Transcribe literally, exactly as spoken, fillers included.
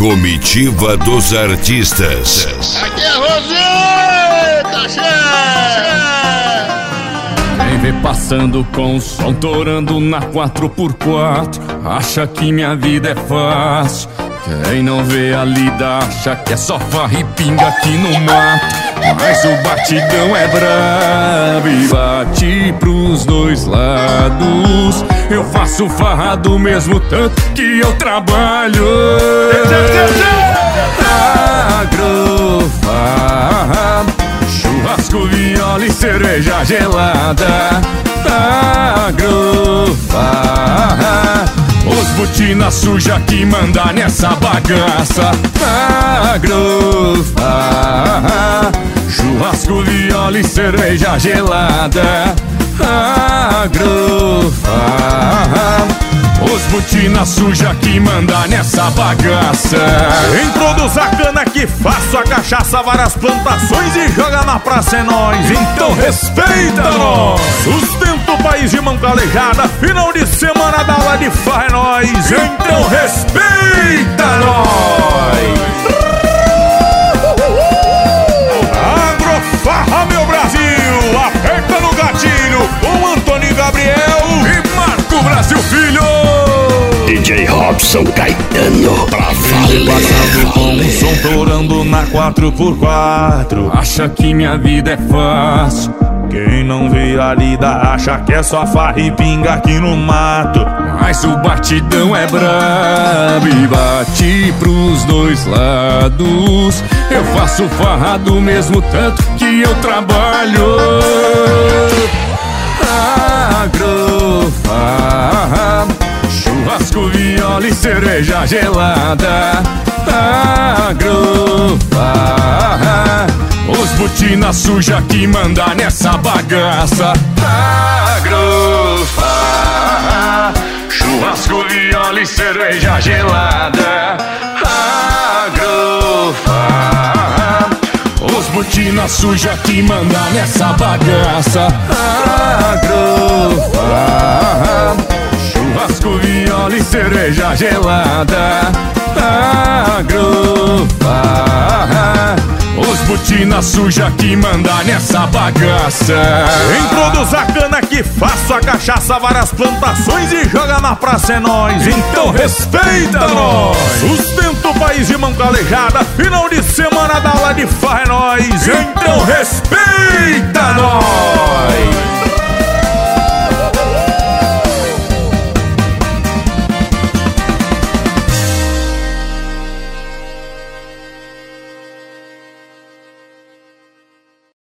Comitiva dos artistas. Aqui é Roseta, chefe! Quem vê passando com o som torando na quatro por quatro acha que minha vida é fácil. Quem não vê a lida acha que é só farra e pinga aqui no mato. Mas o batidão é brabo e bate pros dois lados. Eu faço farra do mesmo tanto que eu trabalho. Agrofarra, churrasco, viola e cerveja gelada. Agrofarra, os botina suja que manda nessa bagaça. Agrofarra, churrasco, viola e cerveja gelada. Agrofarra, os botina suja que manda nessa bagaça. Quem produz a cana que faço a cachaça, várias plantações e joga na praça é nós. Então respeita nós. Sustenta o país de mão calejada, final de semana da aula de farra é nós. Então respeita nós. Agrofarra, meu Brasil, aperta no gatilho com Antônio Gabriel e Marco Brasil Filho. D J Robson Caetano pra valer. Passando com um som torando na quatro por quatro Acha que minha vida é fácil. Quem não vê a lida acha que é só farra e pinga aqui no mato. Mas o batidão é brabo e bate pros dois lados. Eu faço farra do mesmo tanto que eu trabalho. Agrofarra, churrasco, viola e cerveja gelada. Agrofarra, os botina suja que manda nessa bagaça. Agrofarra, churrasco, viola e cerveja gelada. Agrofarra, os botina suja que manda nessa bagaça. Agrofarra, churrasco, viola e cerveja gelada. Agrofarra, os botina suja que manda nessa bagaça. Quem produz a cana que faço a cachaça, várias plantações e joga na praça é nós. Então respeita nós. Sustenta o país de mão calejada, final de semana da aula de farra é nós. Então respeita nós.